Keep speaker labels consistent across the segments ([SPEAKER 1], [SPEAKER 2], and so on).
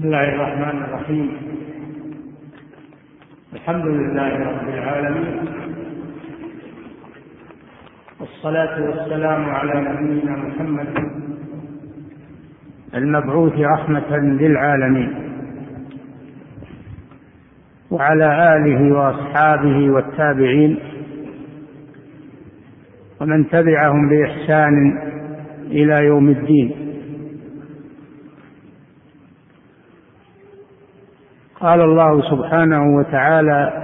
[SPEAKER 1] بسم الله الرحمن الرحيم. الحمد لله رب العالمين، والصلاة والسلام على نبينا محمد المبعوث رحمة للعالمين، وعلى آله وأصحابه والتابعين ومن تبعهم بإحسان إلى يوم الدين. قال الله سبحانه وتعالى: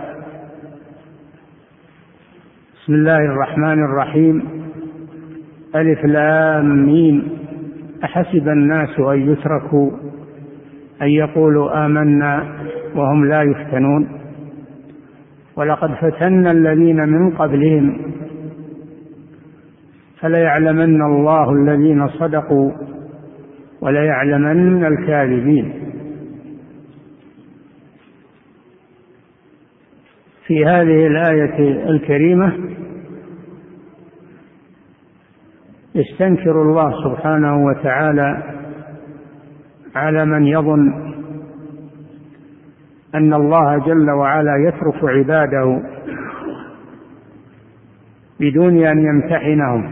[SPEAKER 1] بسم الله الرحمن الرحيم، ألف لام ميم، أحسب الناس أن يتركوا أن يقولوا آمنا وهم لا يفتنون، ولقد فتنا الذين من قبلهم فليعلمن الله الذين صدقوا وليعلمن الكاذبين. في هذه الآية الكريمة يستنكر الله سبحانه وتعالى على من يظن أن الله جل وعلا يترك عباده بدون أن يمتحنهم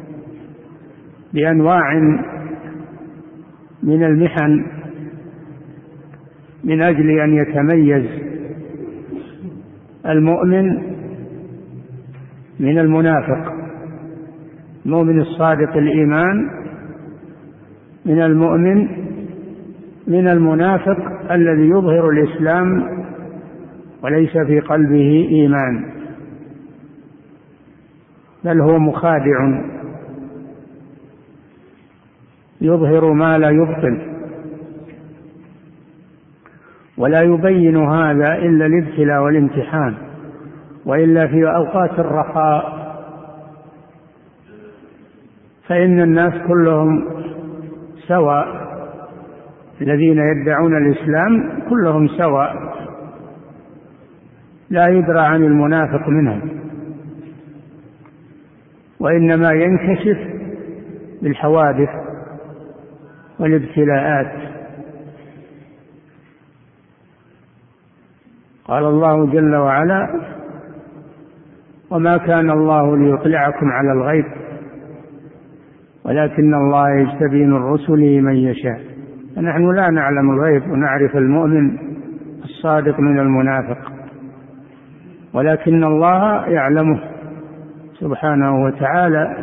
[SPEAKER 1] بأنواع من المحن من أجل أن يتميز المؤمن من المنافق، المؤمن الصادق الإيمان من المؤمن من المنافق الذي يظهر الإسلام وليس في قلبه إيمان، بل هو مخادع يظهر ما لا يبطن، ولا يبين هذا إلا الابتلاء والامتحان، وإلا في أوقات الرخاء فإن الناس كلهم سواء، الذين يدعون الإسلام كلهم سواء، لا يدرى عن المنافق منهم، وإنما ينكشف بالحوادث والابتلاءات. قال الله جل وعلا: وما كان الله ليطلعكم على الغيب ولكن الله يجتبي من رسله من يشاء. فنحن لا نعلم الغيب ونعرف المؤمن الصادق من المنافق، ولكن الله يعلمه سبحانه وتعالى،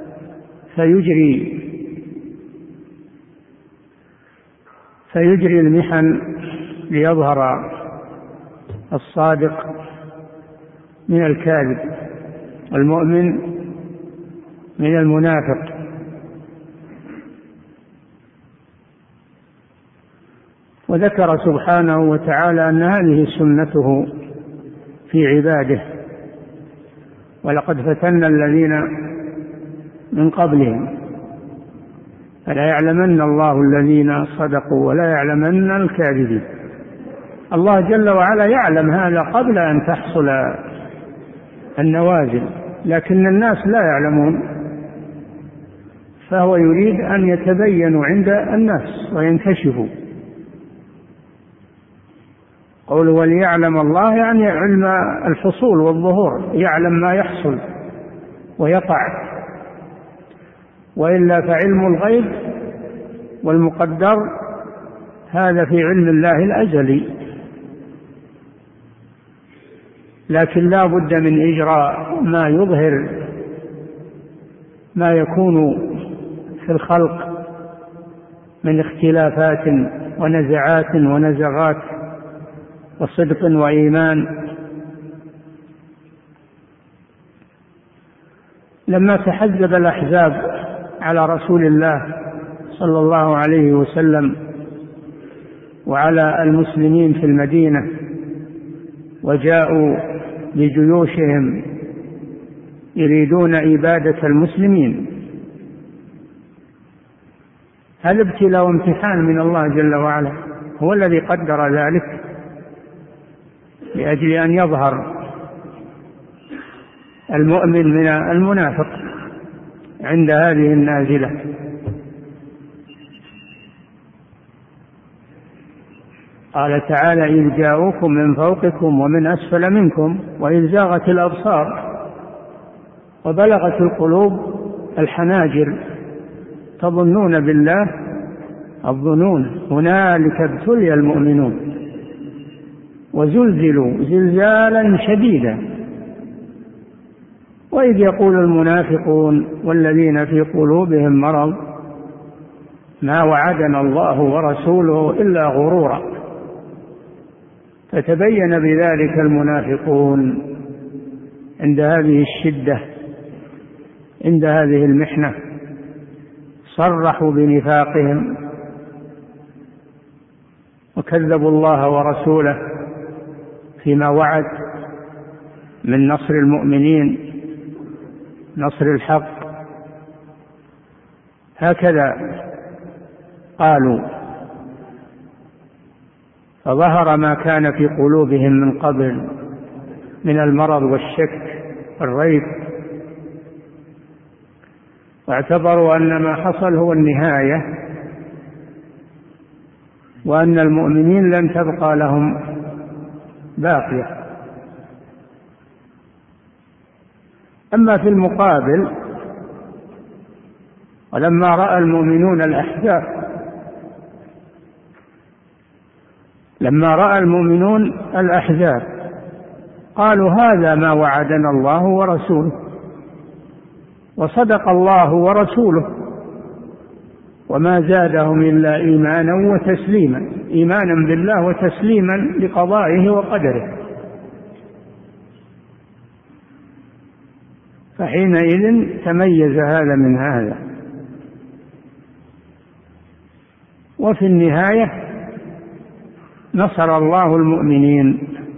[SPEAKER 1] فيجري المحن ليظهر الصادق من الكاذب والمؤمن من المنافق. وذكر سبحانه وتعالى أن هذه سنته في عباده: ولقد فتنا الذين من قبلهم فلا يعلمن الله الذين صدقوا ولا يعلمن الكاذبين. الله جل وعلا يعلم هذا قبل أن تحصل النوازل، لكن الناس لا يعلمون، فهو يريد أن يتبينوا عند الناس وينكشفوا. قوله وليعلم الله يعني علم الحصول والظهور، يعلم ما يحصل ويقع، وإلا فعلم الغيب والمقدر هذا في علم الله الأزلي، لكن لا بد من إجراء ما يظهر ما يكون في الخلق من اختلافات ونزعات ونزغات وصدق وإيمان. لما تحزب الأحزاب على رسول الله صلى الله عليه وسلم وعلى المسلمين في المدينة وجاءوا بجيوشهم يريدون إبادة المسلمين، هذا ابتلاء وامتحان من الله جل وعلا، هو الذي قدر ذلك لأجل أن يظهر المؤمن من المنافق عند هذه النازلة. قال تعالى إذ جاءوكم من فوقكم ومن أسفل منكم وإذ زاغت الأبصار وبلغت القلوب الحناجر تظنون بالله الظنون هنالك ابتلي المؤمنون وزلزلوا زلزالا شديدا وإذ يقول المنافقون والذين في قلوبهم مرض ما وعدنا الله ورسوله إلا غرورا فتبين بذلك المنافقون عند هذه الشدة عند هذه المحنة صرحوا بنفاقهم وكذبوا الله ورسوله فيما وعد من نصر المؤمنين نصر الحق هكذا قالوا فظهر ما كان في قلوبهم من قبل من المرض والشك والريب واعتبروا أن ما حصل هو النهاية وأن المؤمنين لن تبقى لهم باقية. أما في المقابل ولما رأى المؤمنون الأحزاب قالوا هذا ما وعدنا الله ورسوله وصدق الله ورسوله وما زادهم إلا إيمانا وتسليما إيمانا بالله وتسليما لقضائه وقدره. فحينئذ تميز هذا من هذا وفي النهاية نصر الله المؤمنين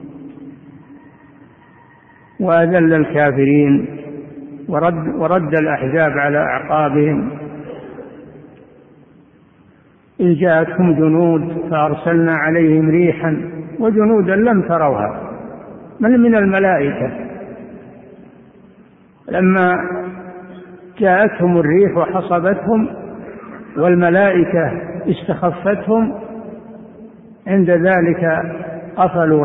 [SPEAKER 1] وأذل الكافرين ورد الأحزاب على أعقابهم إذ جاءتهم جنود فأرسلنا عليهم ريحا وجنودا لم تروها من الملائكة لما جاءتهم الريح وحصبتهم والملائكة استخفتهم عند ذلك قفلوا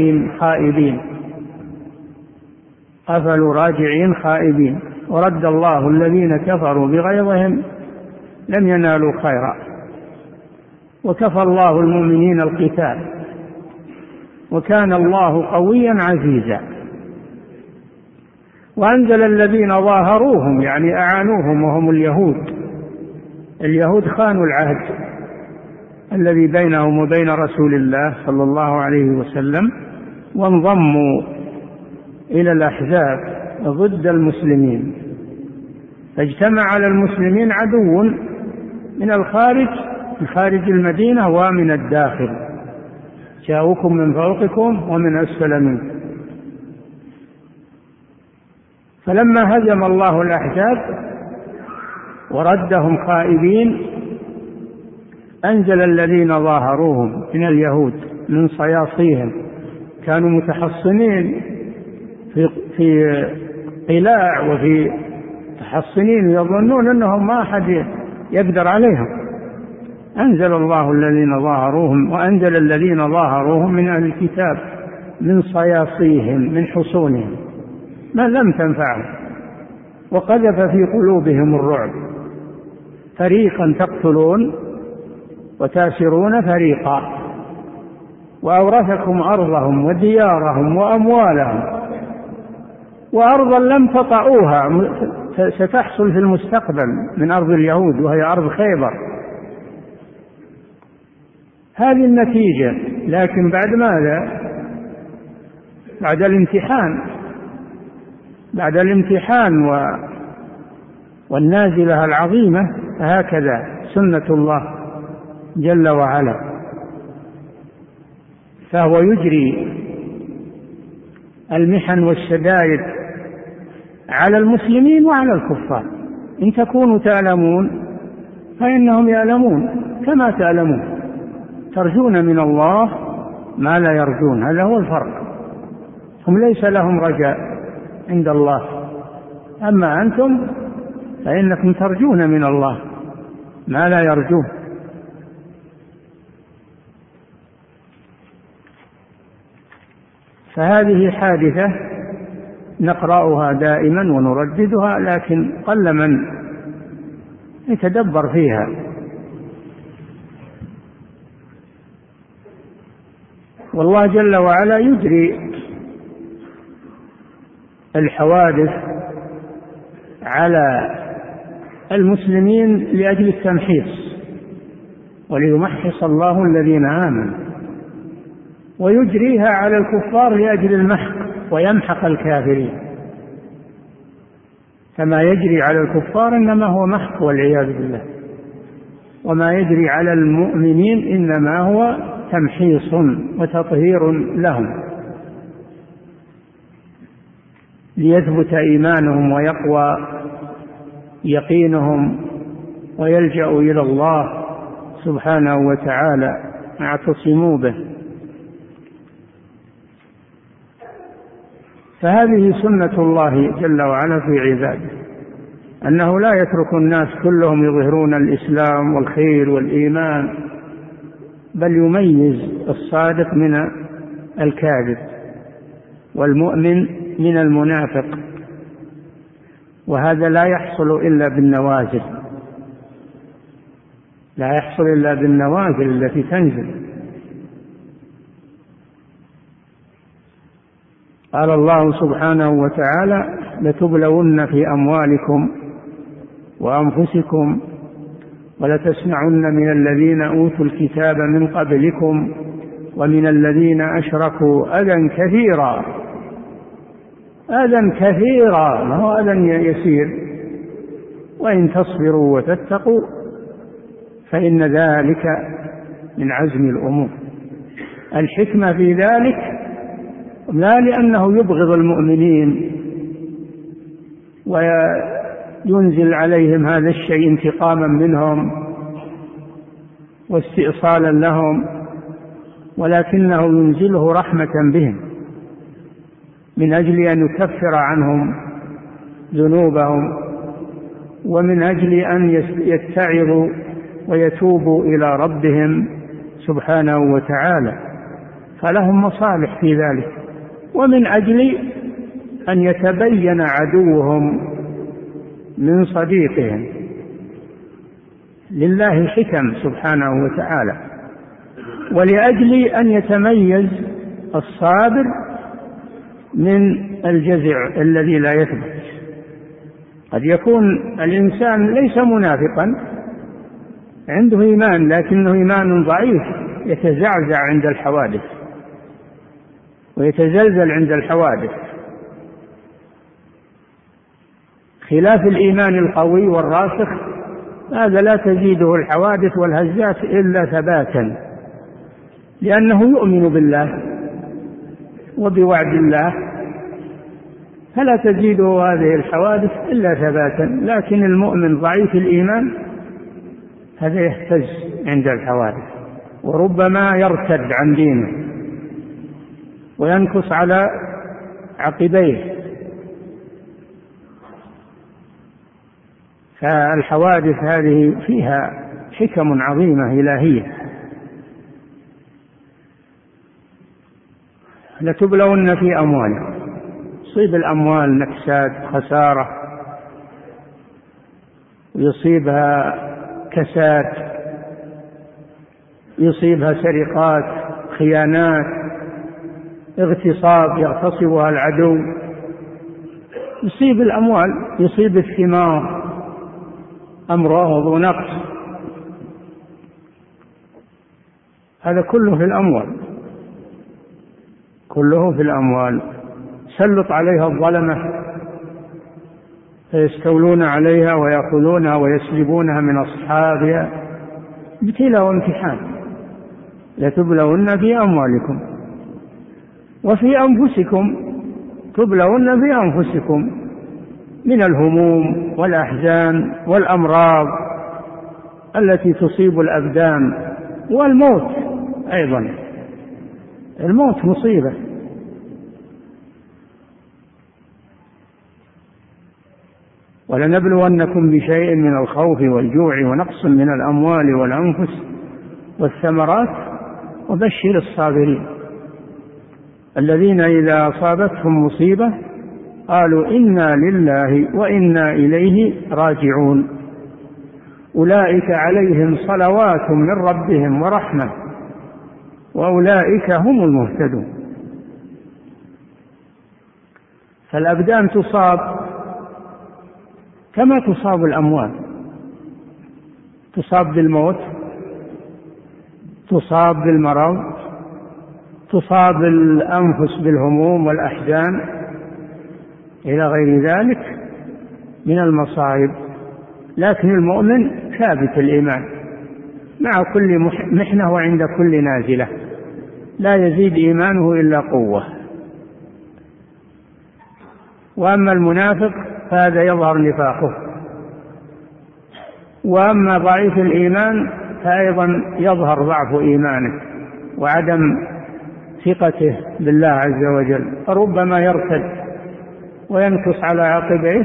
[SPEAKER 1] راجعين خائبين ورد الله الذين كفروا بغيظهم لم ينالوا خيرا وكفى الله المؤمنين القتال وكان الله قويا عزيزا وأنزل الذين ظاهروهم يعني أعانوهم وهم اليهود خانوا العهد الذي بينهم وبين رسول الله صلى الله عليه وسلم وانضموا إلى الأحزاب ضد المسلمين فاجتمع على المسلمين عدو من خارج المدينة ومن الداخل جاءوكم من فوقكم ومن أسفل منكم. فلما هزم الله الأحزاب وردهم خائبين أنزل الذين ظاهروهم من اليهود من صياصيهم كانوا متحصنين في قلاع وفي تحصنين يظنون أنهم ما أحد يقدر عليهم أنزل الله الذين ظاهروهم وأنزل الذين ظاهروهم من أهل الكتاب من صياصيهم من حصونهم ما لم تنفعهم وقذف في قلوبهم الرعب فريقا تقتلون وتاسرون فريقا وأورثكم أرضهم وديارهم وأموالهم وأرضا لم تطئوها ستحصل في المستقبل من أرض اليهود وهي أرض خيبر. هذه النتيجة لكن بعد ماذا؟ بعد الامتحان والنازلة العظيمة هكذا سنة الله جل وعلا فهو يجري المحن والشدائد على المسلمين وعلى الكفار إن تكونوا تعلمون فإنهم يعلمون كما تعلمون ترجون من الله ما لا يرجون هذا هو الفرق هم ليس لهم رجاء عند الله أما أنتم فإنكم ترجون من الله ما لا يرجون. فهذه حادثة نقرأها دائما ونرددها، لكن قل من يتدبر فيها. والله جل وعلا يجري الحوادث على المسلمين لأجل التمحيص وليمحص الله الذين آمنوا، ويجريها على الكفار لأجل المحق ويمحق الكافرين. فما يجري على الكفار إنما هو محق والعياذ بالله، وما يجري على المؤمنين إنما هو تمحيص وتطهير لهم ليثبت إيمانهم ويقوى يقينهم ويلجأوا إلى الله سبحانه وتعالى اعتصموا به. فهذه سنة الله جل وعلا في عباده، أنه لا يترك الناس كلهم يظهرون الإسلام والخير والإيمان، بل يميز الصادق من الكاذب والمؤمن من المنافق، وهذا لا يحصل إلا بالنوازل، لا يحصل إلا بالنوازل التي تنزل. قال الله سبحانه وتعالى: لتبلون في أموالكم وأنفسكم ولتسمعن من الذين أوتوا الكتاب من قبلكم ومن الذين أشركوا أذى كثيرا. أذى كثيرا، ما هو أذى يسير، وإن تصبروا وتتقوا فإن ذلك من عزم الأمور. الحكمة في ذلك لا لأنه يبغض المؤمنين وينزل عليهم هذا الشيء انتقاما منهم واستئصالا لهم، ولكنه ينزله رحمة بهم من أجل أن يكفر عنهم ذنوبهم، ومن أجل أن يتعظوا ويتوبوا إلى ربهم سبحانه وتعالى، فلهم مصالح في ذلك، ومن أجل أن يتبين عدوهم من صديقهم. لله حكم سبحانه وتعالى، ولأجل أن يتميز الصابر من الجزع الذي لا يثبت. قد يكون الإنسان ليس منافقا، عنده إيمان لكنه إيمان ضعيف، يتزعزع عند الحوادث ويتزلزل عند الحوادث، خلاف الإيمان القوي والراسخ، هذا لا تزيده الحوادث والهزات إلا ثباتا، لأنه يؤمن بالله وبوعد الله، فلا تزيده هذه الحوادث إلا ثباتا. لكن المؤمن ضعيف الإيمان هذا يهتز عند الحوادث، وربما يرتد عن دينه وينكص على عقبيه. فالحوادث هذه فيها حكم عظيمة إلهية. لتبلون في أموالكم، يصيب الأموال نكسات خسارة، يصيبها كسات، يصيبها سرقات، خيانات، اغتصاب يغتصبها العدو، يصيب الأموال، يصيب الثمار، أمراض ونقص، هذا كله في الأموال، كله في الأموال. سلط عليها الظلمة فيستولون عليها ويأخذونها ويسلبونها من أصحابها، ابتلاء وامتحان. لتبلون في أموالكم وفي أنفسكم، تبلون في أنفسكم من الهموم والأحزان والأمراض التي تصيب الأبدان، والموت أيضا، الموت مصيبة. ولنبلونكم بشيء من الخوف والجوع ونقص من الأموال والأنفس والثمرات وبشر الصابرين. الذين إذا أصابتهم مصيبة قالوا إنا لله وإنا إليه راجعون أولئك عليهم صلوات من ربهم ورحمة وأولئك هم المهتدون. فالأبدان تصاب كما تصاب الأموات، تصاب بالموت، تصاب بالمرض، تصاب الأنفس بالهموم والأحزان إلى غير ذلك من المصائب. لكن المؤمن ثابت الإيمان مع كل محنة وعند كل نازلة، لا يزيد إيمانه إلا قوة. وأما المنافق فهذا يظهر نفاقه، وأما ضعيف الإيمان فأيضا يظهر ضعف إيمانه وعدم ثقته بالله عز وجل، فربما يرتد وينكص على عقبيه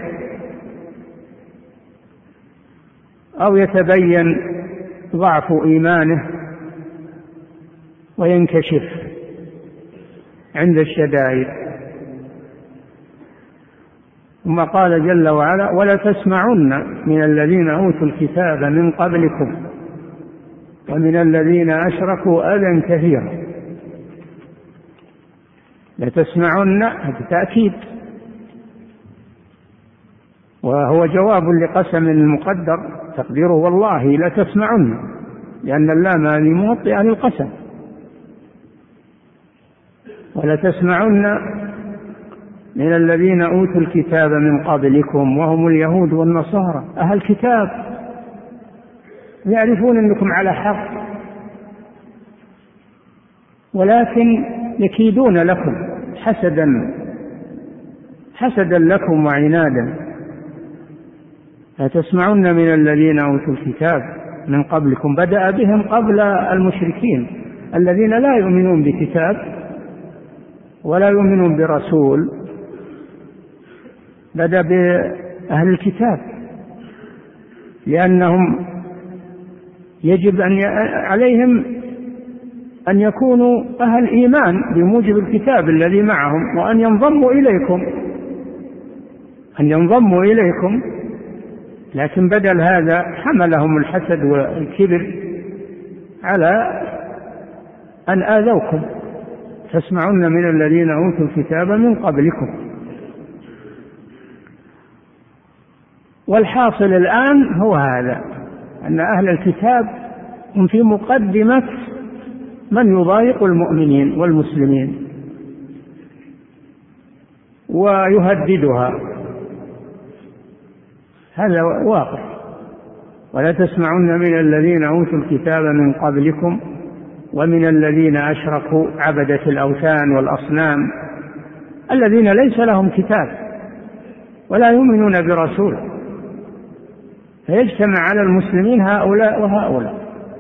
[SPEAKER 1] أو يتبين ضعف إيمانه وينكشف عند الشدائد. ثم قال جل وعلا ولا تسمعن من الذين أوتوا الكتاب من قبلكم ومن الذين أشركوا أذى كثيرا. لتسمعن بالتأكيد، وهو جواب لقسم المقدر تقديره والله لتسمعن، لأن اللام هذه موطئة للقسم. ولتسمعن من الذين أوتوا الكتاب من قبلكم وهم اليهود والنصارى. أهل الكتاب يعرفون أنكم على حق، ولكن يكيدون لكم حسدا لكم وعنادا. فتسمعن من الذين أوتوا الكتاب من قبلكم، بدأ بهم قبل المشركين الذين لا يؤمنون بكتاب ولا يؤمنون برسول، بدأ بأهل الكتاب، لأنهم يجب عليهم أن يكونوا أهل إيمان بموجب الكتاب الذي معهم، وأن ينضموا إليكم. لكن بدل هذا حملهم الحسد والكبر على أن آذوكم. تسمعون من الذين أوتوا الكتاب من قبلكم. والحاصل الآن هو هذا، أن أهل الكتاب هم في مقدمة من يضايق المؤمنين والمسلمين ويهددها، هذا واقع. ولا تسمعن من الذين أوتوا الكتاب من قبلكم ومن الذين أشركوا عبدة الأوثان والأصنام الذين ليس لهم كتاب ولا يؤمنون برسول، فيجتمع على المسلمين هؤلاء وهؤلاء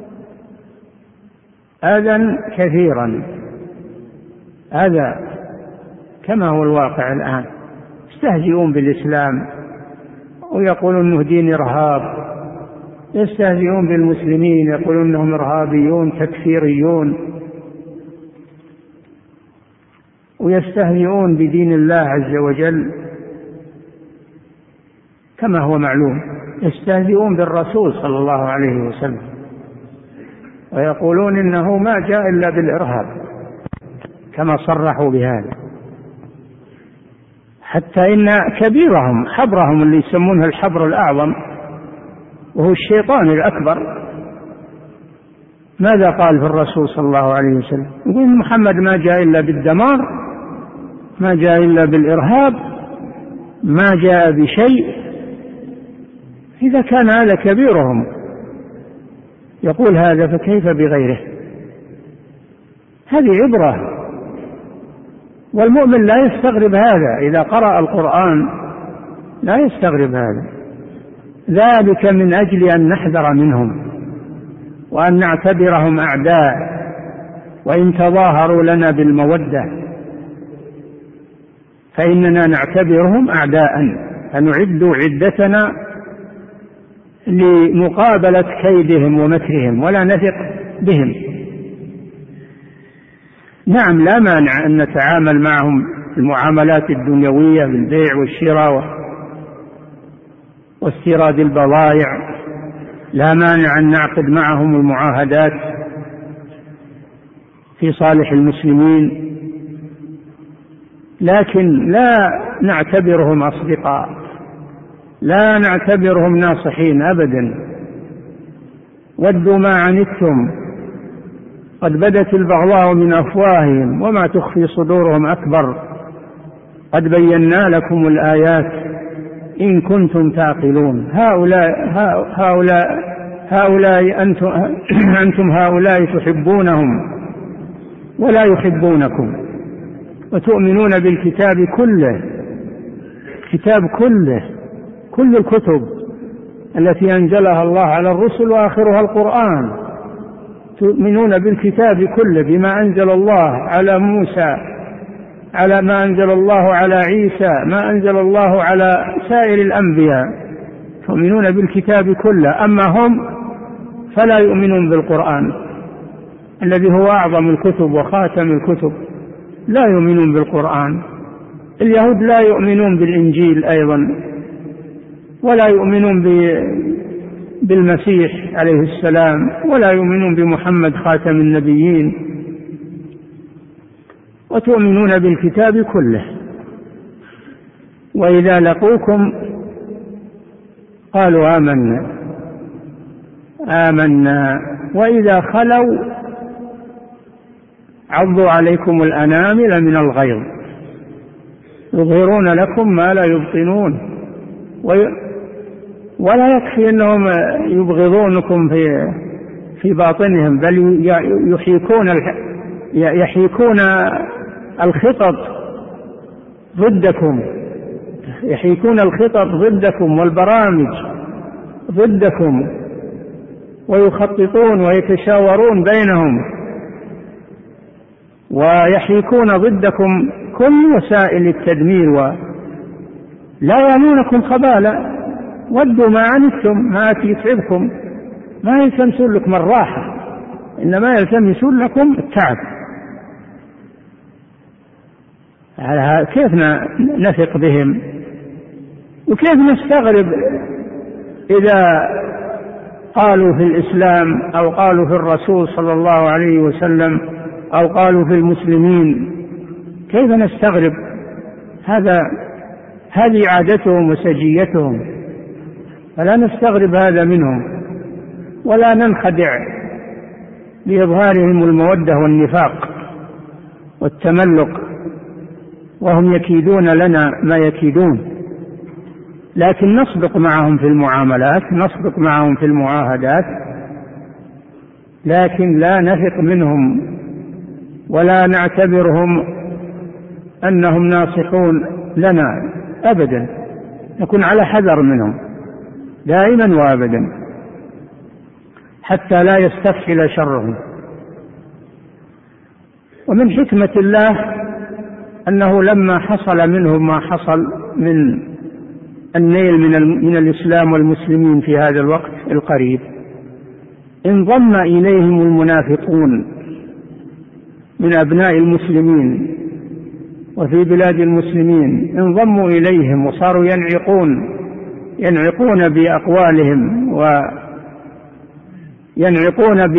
[SPEAKER 1] أذى كثيرا، هذا كما هو الواقع الآن. يستهزئون بالإسلام ويقولون أنه دين إرهاب، يستهزئون بالمسلمين يقولون أنهم إرهابيون تكفيريون، ويستهزئون بدين الله عز وجل كما هو معلوم. يستهزئون بالرسول صلى الله عليه وسلم ويقولون إنه ما جاء إلا بالإرهاب كما صرحوا بهذا. حتى إن كبيرهم حبرهم اللي يسمونه الحبر الأعظم وهو الشيطان الأكبر، ماذا قال في الرسول صلى الله عليه وسلم؟ يقول محمد ما جاء إلا بالدمار، ما جاء إلا بالإرهاب، ما جاء بشيء. إذا كان هذا كبيرهم يقول هذا فكيف بغيره؟ هذه عبرة، والمؤمن لا يستغرب هذا إذا قرأ القرآن، لا يستغرب هذا. ذلك من أجل أن نحذر منهم وأن نعتبرهم أعداء، وإن تظاهروا لنا بالمودة فإننا نعتبرهم أعداء، فنعد عدتنا لمقابلة كيدهم ومكرهم ولا نثق بهم. نعم لا مانع أن نتعامل معهم المعاملات الدنيوية بالبيع والشراء واستيراد البضائع، لا مانع أن نعقد معهم المعاهدات في صالح المسلمين، لكن لا نعتبرهم أصدقاء، لا نعتبرهم ناصحين أبدا. ودوا ما عنتم قد بدت البغضاء من أفواههم وما تخفي صدورهم أكبر قد بينا لكم الآيات إن كنتم تعقلون. هؤلاء أنتم هؤلاء تحبونهم ولا يحبونكم، وتؤمنون بالكتاب كله، الكتاب كله، كل الكتب التي أنزلها الله على الرسل وآخرها القرآن، تؤمنون بالكتاب كله بما أنزل الله على موسى، على ما أنزل الله على عيسى، ما أنزل الله على سائر الأنبياء، تؤمنون بالكتاب كله. أما هم فلا يؤمنون بالقرآن الذي هو أعظم الكتب وخاتم الكتب، لا يؤمنون بالقرآن. اليهود لا يؤمنون بالإنجيل أيضا، ولا يؤمنون بالمسيح عليه السلام، ولا يؤمنون بمحمد خاتم النبيين، وتؤمنون بالكتاب كله. وإذا لقوكم قالوا آمنا وإذا خلوا عضوا عليكم الأنامل من الغيظ يظهرون لكم ما لا يبطنون. ولا يكفي أنهم يبغضونكم في باطنهم، بل يحيكون الخطط ضدكم، يحيكون الخطط ضدكم والبرامج ضدكم، ويخططون ويتشاورون بينهم، ويحيكون ضدكم كل وسائل التدمير، ولا يعنونكم خبالا. ودوا ما عنتم ما يتعبكم، ما يلتمسون لكم الراحة، إنما يلتمسون لكم التعب. كيف نثق بهم؟ وكيف نستغرب إذا قالوا في الإسلام أو قالوا في الرسول صلى الله عليه وسلم أو قالوا في المسلمين؟ كيف نستغرب؟ هذه عادتهم وسجيتهم، فلا نستغرب هذا منهم، ولا ننخدع بإظهارهم المودة والنفاق والتملق، وهم يكيدون لنا ما يكيدون. لكن نصدق معهم في المعاملات، نصدق معهم في المعاهدات، لكن لا نثق منهم ولا نعتبرهم أنهم ناصحون لنا أبدا، نكون على حذر منهم دائما وابدا حتى لا يستفحل شرهم. ومن حكمة الله أنه لما حصل منهم ما حصل من النيل من الإسلام والمسلمين في هذا الوقت القريب، انضم إليهم المنافقون من أبناء المسلمين وفي بلاد المسلمين، انضموا إليهم وصاروا ينعقون بأقوالهم وينعقون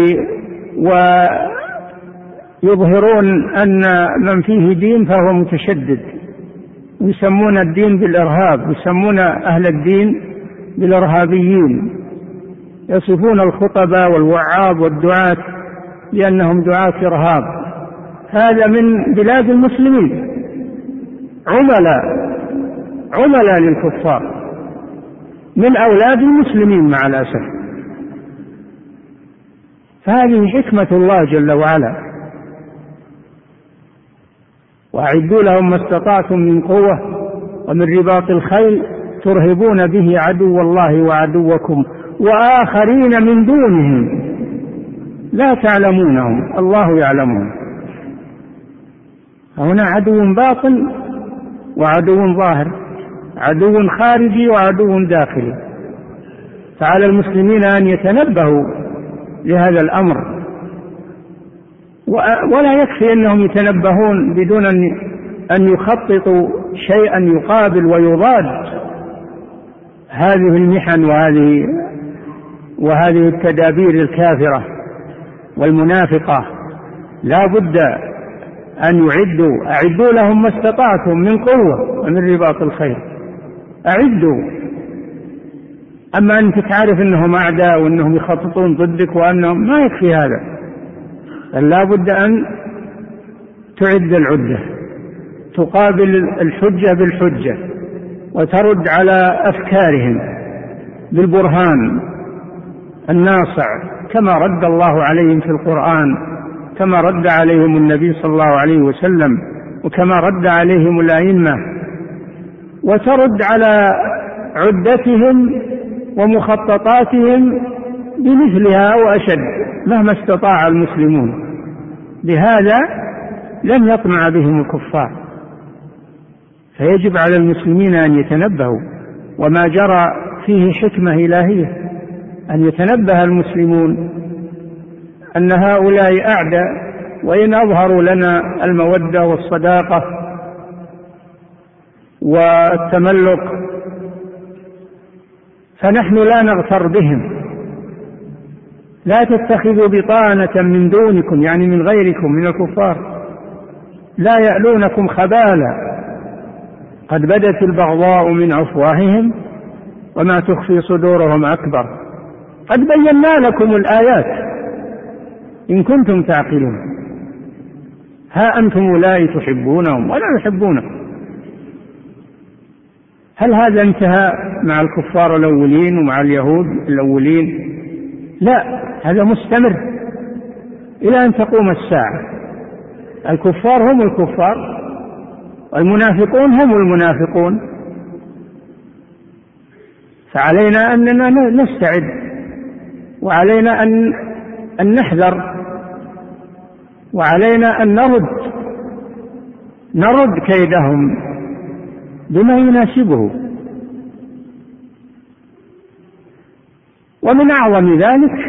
[SPEAKER 1] ويظهرون أن من فيه دين فهو متشدد، يسمون الدين بالإرهاب، يسمون أهل الدين بالإرهابيين، يصفون الخطباء والوعاظ والدعاة بأنهم دعاة إرهاب. هذا من بلاد المسلمين، عملاء للكفار، من أولاد المسلمين مع الأسف. فهذه حكمة الله جل وعلا. وأعدوا لهم ما استطعتم من قوة ومن رباط الخيل ترهبون به عدو الله وعدوكم وآخرين من دونهم لا تعلمونهم الله يعلمهم. هنا عدو باطن وعدو ظاهر، عدو خارجي وعدو داخلي، فعلى المسلمين أن يتنبهوا لهذا الأمر ولا يكفي أنهم يتنبهون بدون أن يخططوا شيئا يقابل ويضاد هذه المحن وهذه التدابير الكافرة والمنافقة. لا بد أن أعدوا لهم ما استطعتم من قوة ومن رباط الخير، أعدوا. أما أنت تعرف أنهم أعداء وأنهم يخططون ضدك وأنهم، ما يكفي هذا، لا بد أن تعد العدة، تقابل الحجة بالحجة وترد على أفكارهم بالبرهان الناصع، كما رد الله عليهم في القرآن، كما رد عليهم النبي صلى الله عليه وسلم، وكما رد عليهم الأئمة، وترد على عدتهم ومخططاتهم بمثلها وأشد مهما استطاع المسلمون. بهذا لن يطمع بهم الكفار. فيجب على المسلمين أن يتنبهوا، وما جرى فيه حكمة إلهية، أن يتنبه المسلمون أن هؤلاء أعداء، وإن أظهروا لنا المودة والصداقة والتملق فنحن لا نغتر بهم. لا تتخذوا بطانة من دونكم، يعني من غيركم من الكفار، لا يألونكم خبالا قد بدت البغضاء من أفواههم وما تخفي صدورهم أكبر قد بينا لكم الآيات إن كنتم تعقلون. ها أنتم أولئك تحبونهم ولا يحبونكم. هل هذا انتهى مع الكفار الأولين ومع اليهود الأولين؟ لا، هذا مستمر إلى أن تقوم الساعة. الكفار هم الكفار والمنافقون هم المنافقون. فعلينا أننا نستعد، وعلينا أن نحذر، وعلينا أن نرد كيدهم بما يناسبه. ومن أعظم ذلك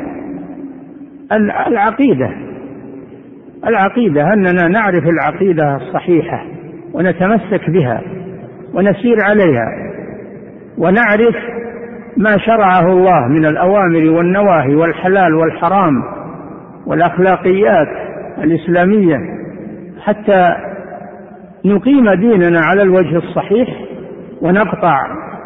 [SPEAKER 1] العقيدة أننا نعرف العقيدة الصحيحة ونتمسك بها ونسير عليها، ونعرف ما شرعه الله من الأوامر والنواهي والحلال والحرام والأخلاقيات الإسلامية، حتى نقيم ديننا على الوجه الصحيح ونقطع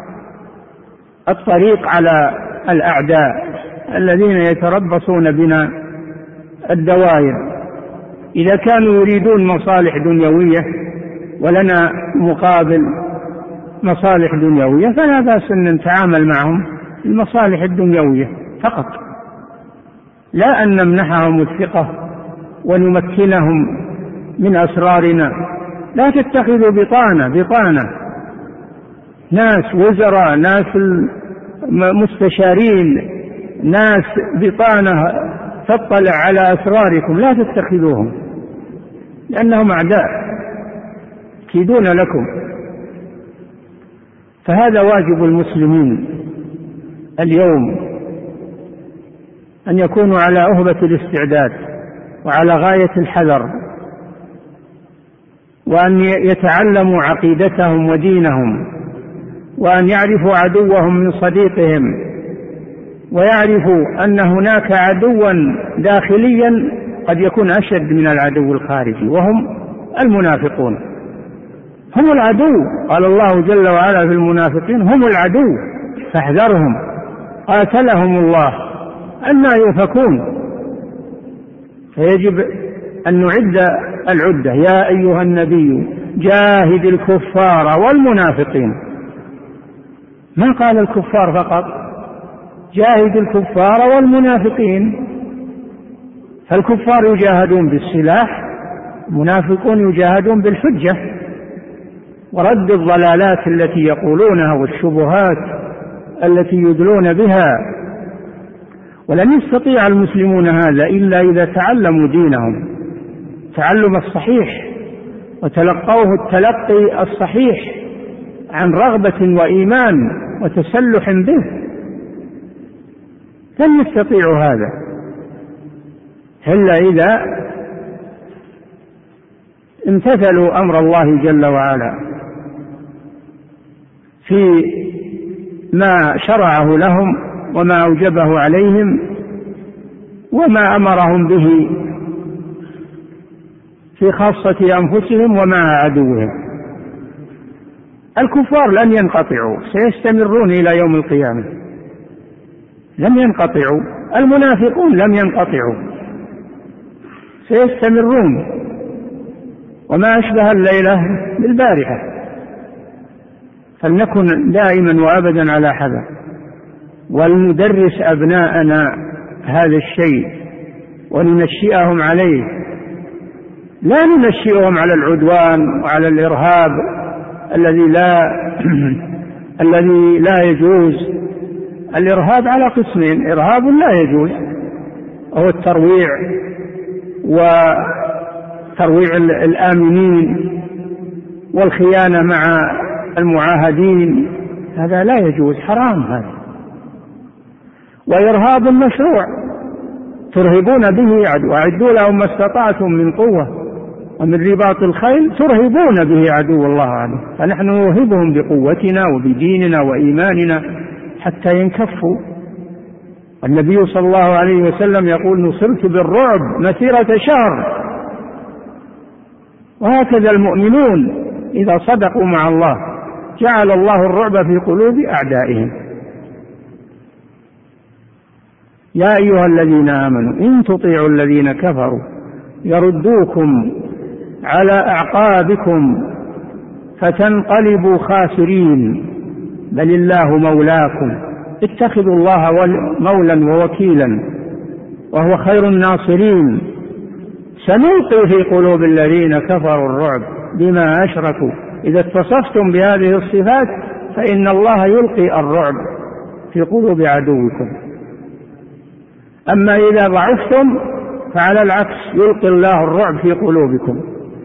[SPEAKER 1] الطريق على الأعداء الذين يتربصون بنا الدوائر. إذا كانوا يريدون مصالح دنيوية ولنا مقابل مصالح دنيوية فلا بأس أن نتعامل معهم المصالح الدنيوية فقط، لا أن نمنحهم الثقة ونمكنهم من أسرارنا. لا تتخذوا بطانة ناس وزراء، ناس مستشارين، ناس بطانة تطلع على أسراركم، لا تتخذوهم لأنهم أعداء يكيدون لكم. فهذا واجب المسلمين اليوم، أن يكونوا على أهبة الاستعداد وعلى غاية الحذر، وأن يتعلموا عقيدتهم ودينهم، وأن يعرفوا عدوهم من صديقهم، ويعرفوا أن هناك عدوا داخليا قد يكون أشد من العدو الخارجي، وهم المنافقون. هم العدو، قال الله جل وعلا في المنافقين هم العدو فاحذرهم قاتلهم الله أنى يؤفكون. فيجب أن نعد العدة. يا أيها النبي جاهد الكفار والمنافقين، ما قال الكفار فقط، جاهد الكفار والمنافقين. فالكفار يجاهدون بالسلاح، المنافقون يجاهدون بالحجة ورد الضلالات التي يقولونها والشبهات التي يدلون بها. ولن يستطيع المسلمون هذا إلا إذا تعلموا دينهم تعلم الصحيح وتلقوه التلقي الصحيح عن رغبة وإيمان وتسلح به. لن يستطيعوا هذا إلا إذا امتثلوا أمر الله جل وعلا في ما شرعه لهم وما أوجبه عليهم وما أمرهم به في خاصة أنفسهم ومع عدوهم. الكفار لن ينقطعوا، سيستمرون إلى يوم القيامة، لم ينقطعوا. المنافقون لم ينقطعوا، سيستمرون، وما أشبه الليلة بالبارحة. فلنكن دائما وأبدا على حذر، ولندرس أبناءنا هذا الشيء وننشئهم عليه، لا ننشئهم على العدوان وعلى الإرهاب الذي لا يجوز. الإرهاب على قسمين: إرهاب لا يجوز وهو الترويع وترويع الآمنين والخيانة مع المعاهدين، هذا لا يجوز، حرام هذا. وإرهاب مشروع ترهبون به عدو، أعدوا لهم ما استطعتم من قوة ومن رباط الخيل ترهبون به عدو الله عليه. فنحن نرهبهم بقوتنا وبديننا وإيماننا حتى ينكفوا. النبي صلى الله عليه وسلم يقول: نصرت بالرعب مسيرة شهر. وهكذا المؤمنون إذا صدقوا مع الله جعل الله الرعب في قلوب أعدائهم. يا أيها الذين آمنوا إن تطيعوا الذين كفروا يردوكم على أعقابكم فتنقلبوا خاسرين بل الله مولاكم اتخذوا الله مولا ووكيلا وهو خير الناصرين. سنلقي في قلوب الذين كفروا الرعب بما أشركوا. إذا اتصفتم بهذه الصفات فإن الله يلقي الرعب في قلوب عدوكم. أما إذا ضعفتم فعلى العكس يلقي الله الرعب في قلوبكم.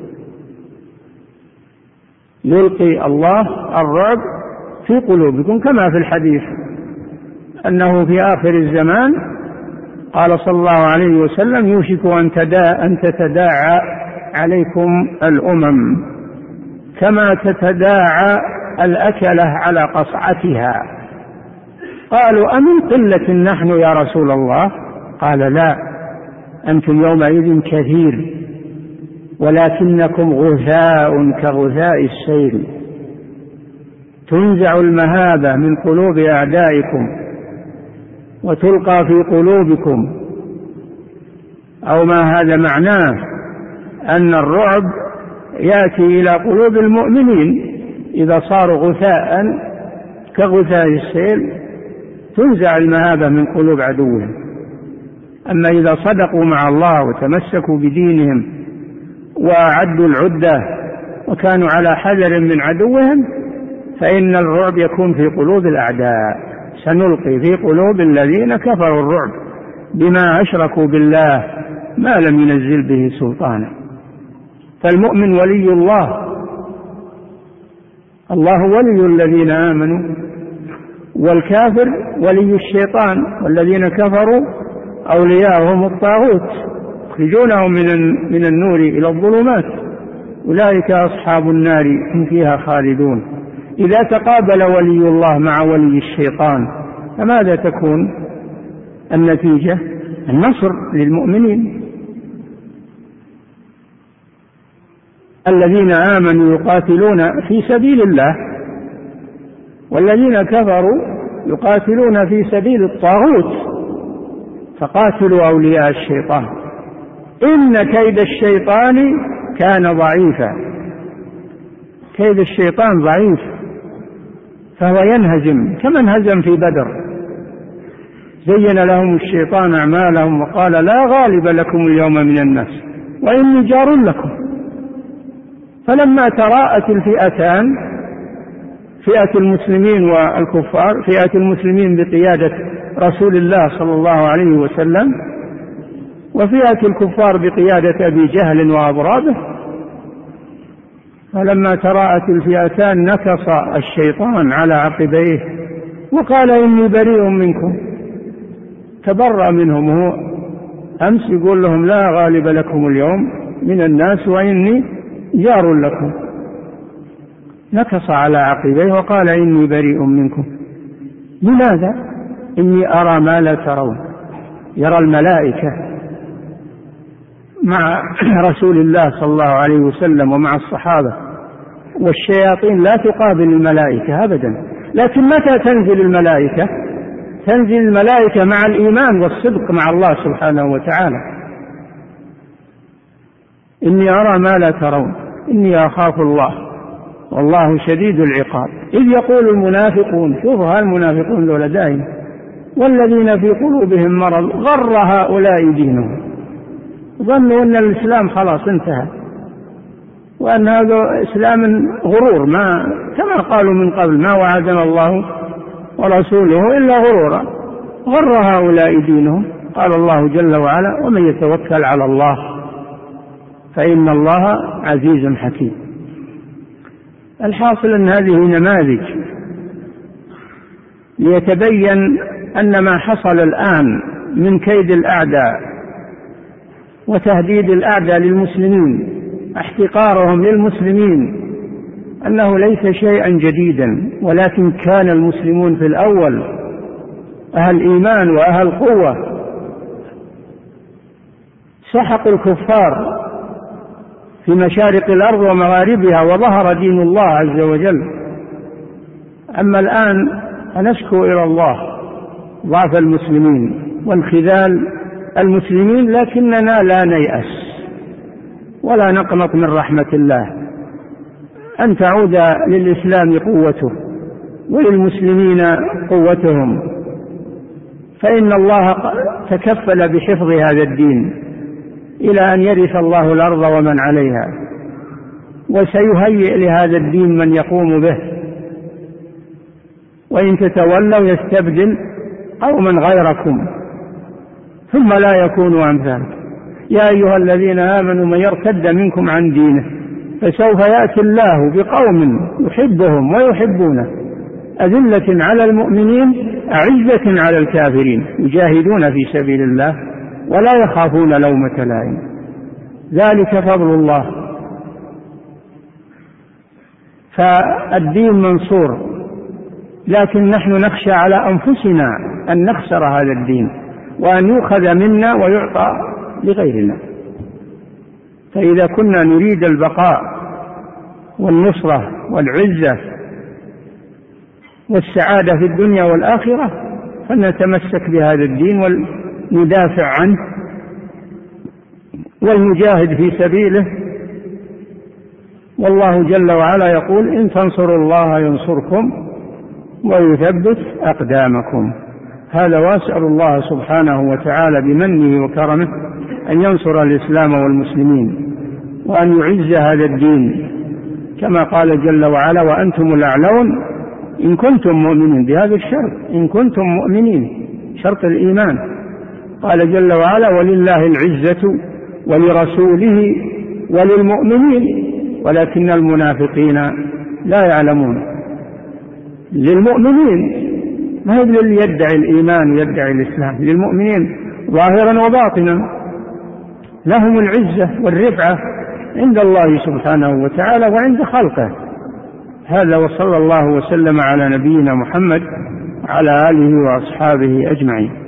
[SPEAKER 1] يلقي الله الرعب في قلوبكم كما في الحديث أنه في آخر الزمان قال صلى الله عليه وسلم: يوشك أن تتداعى عليكم الأمم كما تتداعى الأكلة على قصعتها. قالوا: أمن قلة نحن يا رسول الله؟ قال: لا، أنتم يومئذ كثير ولكنكم غثاء كغثاء السيل. تنزع المهابة من قلوب أعدائكم وتلقى في قلوبكم. أو ما هذا معناه أن الرعب يأتي إلى قلوب المؤمنين إذا صاروا غثاء كغثاء السيل، تنزع المهابة من قلوب عدوهم. أما إذا صدقوا مع الله وتمسكوا بدينهم وأعدوا العدة وكانوا على حذر من عدوهم فإن الرعب يكون في قلوب الأعداء. سنلقي في قلوب الذين كفروا الرعب بما أشركوا بالله ما لم ينزل به سلطانا. فالمؤمن ولي الله، الله ولي الذين آمنوا، والكافر ولي الشيطان، والذين كفروا أولياءهم الطاغوت يخرجونهم من النور إلى الظلمات أولئك أصحاب النار هم فيها خالدون. إذا تقابل ولي الله مع ولي الشيطان فماذا تكون النتيجة؟ النصر للمؤمنين. الذين آمنوا يقاتلون في سبيل الله، والذين كفروا يقاتلون في سبيل الطاغوت. فقاتلوا أولياء الشيطان إن كيد الشيطان كان ضعيفا. كيد الشيطان ضعيف، فهو ينهزم كما انهزم في بدر. زين لهم الشيطان أعمالهم وقال: لا غالب لكم اليوم من الناس وإني جار لكم. فلما تراءت الفئتان، فئة المسلمين والكفار، فئة المسلمين بقيادة رسول الله صلى الله عليه وسلم وفئة الكفار بقيادة أبي جهل وأضرابه، فلما تراءت الفئتان نكص الشيطان على عقبيه وقال: إني بريء منكم. تبرأ منهم. هو أمس يقول لهم: لا غالب لكم اليوم من الناس وإني جار لكم. نكص على عقبيه وقال إني بريء منكم. لماذا؟ إني أرى ما لا ترون. يرى الملائكة مع رسول الله صلى الله عليه وسلم ومع الصحابة، والشياطين لا تقابل الملائكة أبدا. لكن متى تنزل الملائكة؟ تنزل الملائكة مع الإيمان والصدق مع الله سبحانه وتعالى. إني أرى ما لا ترون إني أخاف الله والله شديد العقاب. إذ يقول المنافقون، شوفوا المنافقون ذولا دائما، والذين في قلوبهم مرض غر هؤلاء دينهم. ظنوا أن الإسلام خلاص انتهى، وأن هذا إسلام غرور، ما كما قالوا من قبل ما وعدنا الله ورسوله إلا غرورا. غر هؤلاء دينهم. قال الله جل وعلا ومن يتوكل على الله فإن الله عزيز حكيم. الحاصل أن هذه نماذج ليتبين أن ما حصل الآن من كيد الأعداء وتهديد الأعداء للمسلمين، احتقارهم للمسلمين، أنه ليس شيئا جديدا، ولكن كان المسلمون في الأول أهل إيمان وأهل قوة، سحقوا الكفار في مشارق الأرض ومغاربها وظهر دين الله عز وجل. أما الآن فنشكو إلى الله ضعف المسلمين وانخذال المسلمين، لكننا لا نيأس ولا نقنط من رحمة الله أن تعود للإسلام قوته وللمسلمين قوتهم، فإن الله تكفل بحفظ هذا الدين إلى أن يرث الله الأرض ومن عليها، وسيهيئ لهذا الدين من يقوم به، وإن تتولوا يستبدل قوما غيركم ثم لا يكونوا أمثالكم. يا أيها الذين آمنوا من يرتد منكم عن دينه فسوف يأتي الله بقوم يحبهم ويحبونه أذلة على المؤمنين أعزة على الكافرين يجاهدون في سبيل الله ولا يخافون لومة لائم ذلك فضل الله. فالدين منصور، لكن نحن نخشى على أنفسنا أن نخسر هذا الدين وأن يؤخذ منا ويعطى لغيرنا. فإذا كنا نريد البقاء والنصرة والعزة والسعادة في الدنيا والآخرة فلنتمسك بهذا الدين وندافع عنه والمجاهد في سبيله. والله جل وعلا يقول إن تنصروا الله ينصركم ويثبت أقدامكم. هذا وأسأل الله سبحانه وتعالى بمنه وكرمه أن ينصر الإسلام والمسلمين وأن يعز هذا الدين كما قال جل وعلا وأنتم الأعلون إن كنتم مؤمنين، بهذا الشرط إن كنتم مؤمنين، شرط الإيمان. قال جل وعلا ولله العزة ولرسوله وللمؤمنين ولكن المنافقين لا يعلمون. للمؤمنين، ما هو للي يدعي الإيمان ويدعي الإسلام، للمؤمنين ظاهرا وباطنا، لهم العزة والرفعة عند الله سبحانه وتعالى وعند خلقه. هذا وصلى الله وسلم على نبينا محمد وعلى آله وأصحابه أجمعين.